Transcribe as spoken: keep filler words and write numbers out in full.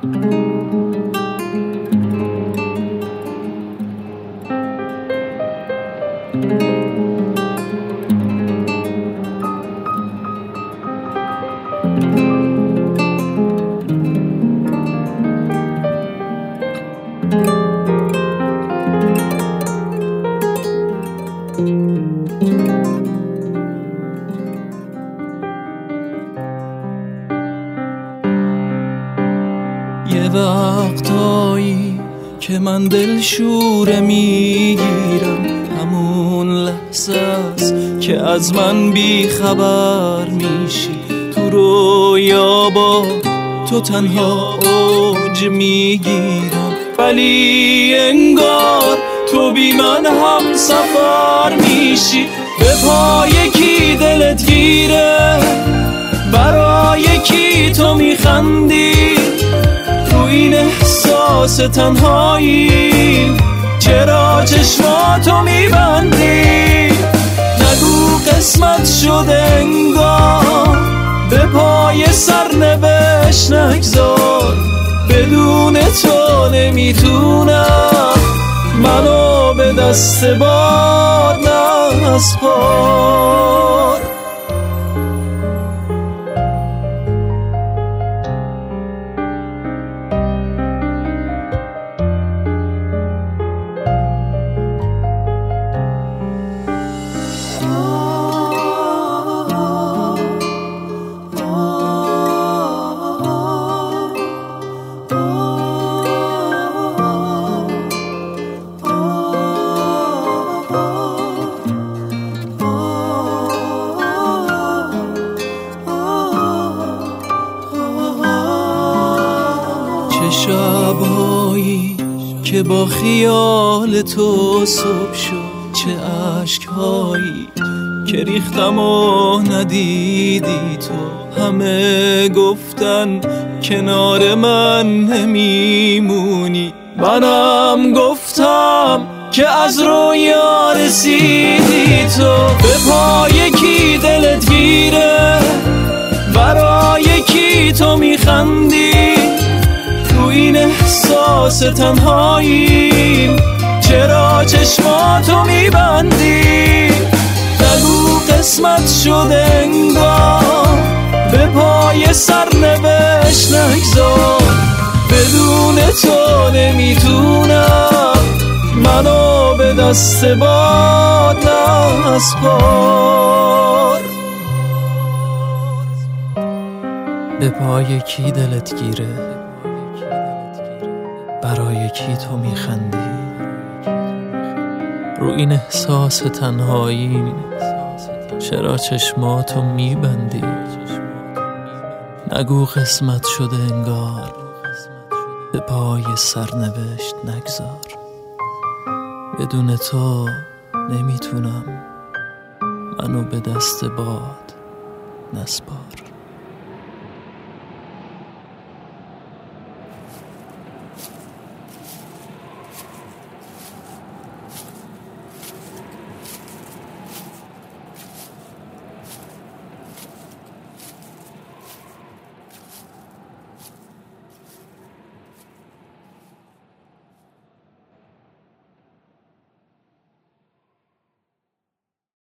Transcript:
یه وقتایی که من دلشوره میگیرم، همون لحظه است که از من بی خبر میشی. تو رویا با تو تنها اوج میگیرم، ولی انگار تو بی من هم سفر میشی. به پای کی دلت گیره، برای کی تو میخندی؟ رو این احساس تنهایی چرا چشماتو میبندی؟ نگو قسمت شده انگار، به پای سرنوشت نگذار. بدون تو نمیتونم منو به دست باد نسپار. چه شبایی که با خیال تو صبح شد، چه عشقهایی که ریختم و ندیدی تو. همه گفتن کنار من نمیمونی، منم گفتم که از رویا رسیدی تو. به پای کی دلت گیره، برای کی تو میخندی؟ رو این احساس تنهایی چرا چشماتو میبندی؟ نگو قسمت شده انگار، به پای سرنوشت نگذار. بدون تو نمیتونم منو به دست باد نسپار. به پای کی دلت گیره، برای کی تو میخندی؟ رو این احساس تنهایی چرا چشماتو میبندی؟ نگو قسمت شده انگار، به پای سرنوشت نگذار. بدون تو نمیتونم منو به دست باد نسپار.